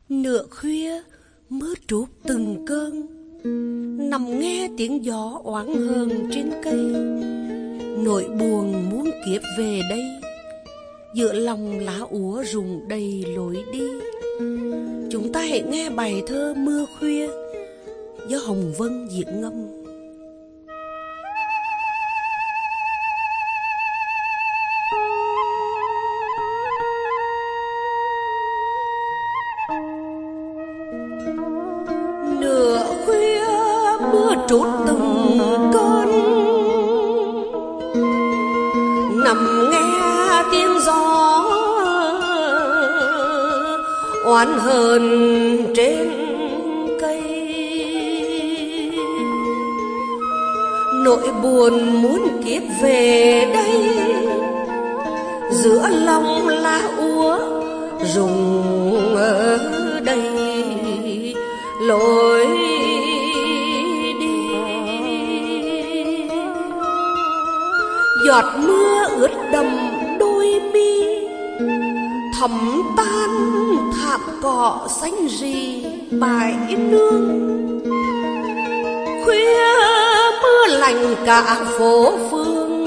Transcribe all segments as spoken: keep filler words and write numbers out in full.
Nửa khuya mưa trút từng cơn, nằm nghe tiếng gió oáng hờn trên cây. Nỗi buồn muốn kiếp về đây, giữa lòng lá úa rụng đầy lối đi. Chúng ta hãy nghe bài thơ Mưa Khuya do Hồng Vân diễn ngâm. Nửa khuya mưa trút từng cơn, nằm nghe tiếng gió oán hờn trên cây. Nỗi buồn muốn kiếp về đây, giữa lòng lá úa rụng ở đây lối đi. Giọt mưa ướt đầm đôi mi, thấm tan thảm cỏ xanh rì bãi nương. Khuya mưa lạnh cả phố phường,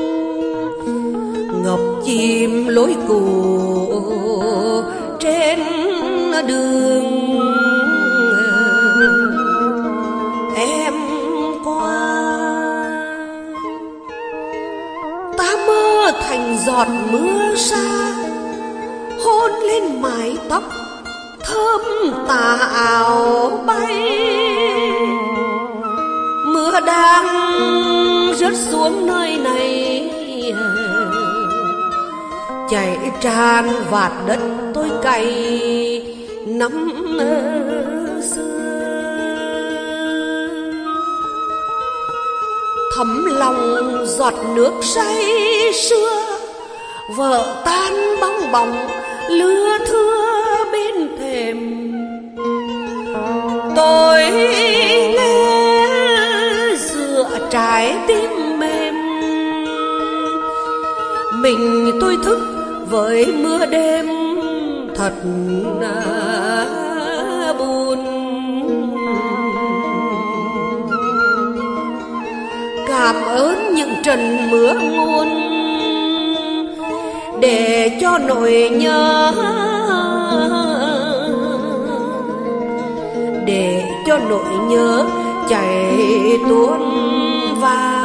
ngập chìm lối cũ trên đường em qua. Ta mơ thành giọt mưa xa, hôn lên mái tóc thơm tà áo bay. Mưa đang rớt xuống nơi này, chảy tràn vạt đất tôi cày năm xưa. Thấm lòng giọt nước say sưa, vợ tan bong bóng lưa thưa bên thềm. Tôi nghe dựa trái tim mềm, mình tôi thức với mưa đêm thật buồn. Cảm ơn những trận mưa nguồn, để cho nỗi nhớ, để cho nỗi nhớ chảy tuôn vào.